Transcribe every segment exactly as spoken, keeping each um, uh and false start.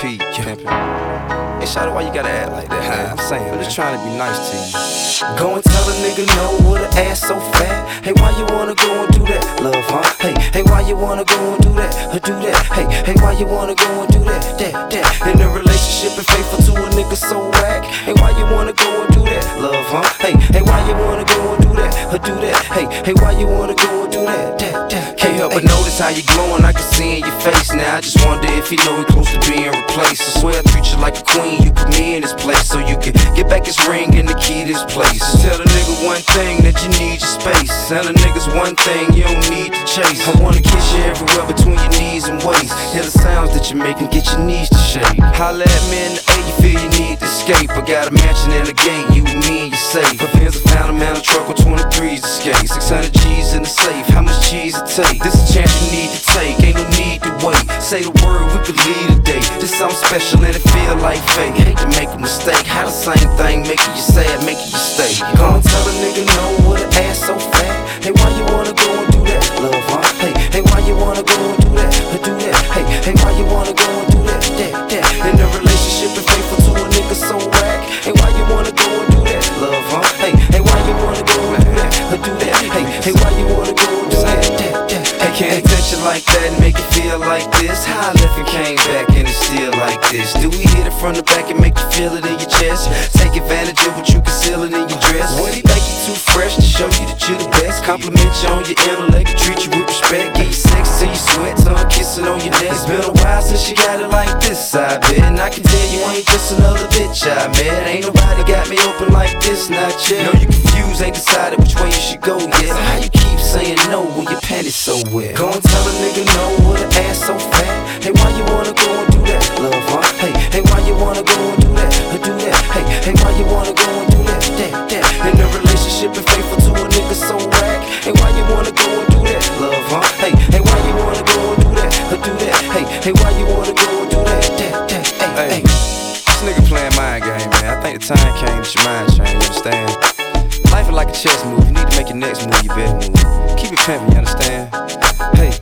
Pete, pimpin'. Hey, shout out, why you gotta act like that, man? I'm saying, I'm just trying to be nice to you. Go and tell a nigga no with an ass so fat. Hey, why you wanna go and do that, love, huh? Hey, hey, why you wanna go and do that, or do that? Hey, hey, why you wanna go and do that, that, that? In a relationship and faithful to a nigga so whack. Hey, why you wanna go and do that, love, huh? Hey, hey, why you wanna go and do that, or do that? Hey, hey, why you wanna go and do that, that, that? Can't help but notice how you glowing, I can see in your face. Now I just wonder if you know we close to being replaced. I swear I treat you like a queen, you put me in this place so you can get back his ring and the key to this place. Tell the nigga one thing, that you need your space. Tell the niggas one thing, you don't need to chase. I wanna kiss you everywhere between your knees and waist. Hear the sounds that you make and get your knees to shake. Holla at me in the A, you feel you need to escape. I got a mansion in the gate, you and me and you safe. My fans have found a man, a truck with twenty-threes to skate. six hundred G's in the safe, how much cheese it take? This a chance you need to take, ain't no need to wait. Say the word, we could lead a day. This something special and it feel like fate. Hate to make a mistake, how the same thing making you sad, making you stay. Go and tell a nigga no with an ass so fat. Hey, why you wanna go and do that, love, huh? Hey, hey, why you wanna go and do that, or do that? Hey, hey, why you wanna go and do that, that, that? In a relationship and faithful to a nigga so whack. Hey, why you wanna go and do that, love, huh? Hey, hey, why you wanna go and do that, or do that? Hey, hey, why you wanna go and do that, that, that? Hey, can't touch you like that and make you feel like this. How I left and came back and it's still like this. Do we hit it from the back and make you feel it in your chest? Take advantage of what you conceal it in your dress. Would he make you too fresh to show you that you're the best? Compliment you on your intellect and treat you with respect. Get you sex till you sweat, tongue kissing on your neck. It's been a while since you got it like this, I bet. And I can tell you ain't just another bitch I met. Ain't nobody got me open like this, not yet. No, you confused, ain't decided which way you should go yet. So how you keep saying no when your panties so wet? Go and tell a nigga no with an ass so fat. Hey, why you wanna go and do that, love, huh? Hey, hey, why you wanna go and do that, or do that? Hey, hey, why you wanna go and do that, that, that? In a relationship and faithful to a nigga so whack. Hey, why you wanna go and do that, love, huh? Hey, hey, why you wanna go and do that, or do that? Hey, hey, why you wanna go and do that, that, that? Hey, hey, this nigga playing mind game, man. I think the time came that your mind changed, you understand? Life is like a chess move, you need to make your next move your best move. Keep it pimpin', you understand? Hey,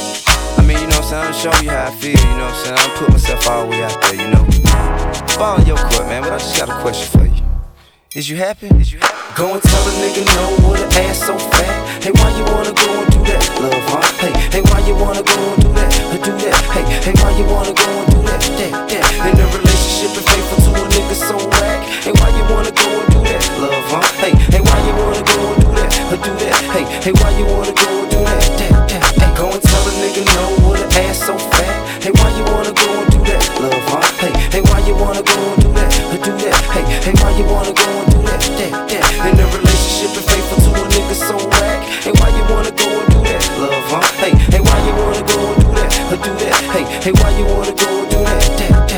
I mean, you know what I'm saying? I'm show you how I feel, you know what I'm saying? I'm putting myself all the way out there, you know? Ball in your court, man, but I just got a question for you. Is you happy? Is you happy? Go and tell a nigga no with an ass so fat. Hey, why you wanna go and do that, love, huh? Hey, hey, why you wanna go and do that, or do that? Hey, hey, why you wanna go and do that, that, that? In a relationship and faithful to a nigga so whack. Hey, why you wanna go and do that, love, huh? Hey, hey, why you wanna go and do that, or do that? Hey, hey, why you wanna go and do that, that, that? Hey, go and tell a nigga no with an ass so fat. Hey, why you wanna go and do that, love, huh? Hey, hey, why you wanna go and do that, or do that? Hey, hey, why you wanna go and do that, that, that? In a relationship and faithful to a nigga so whack. Hey, why you wanna go and do that, love, huh? Hey, hey, why you wanna go and do that, or do that? Hey, hey, why you wanna go and do that, that, that?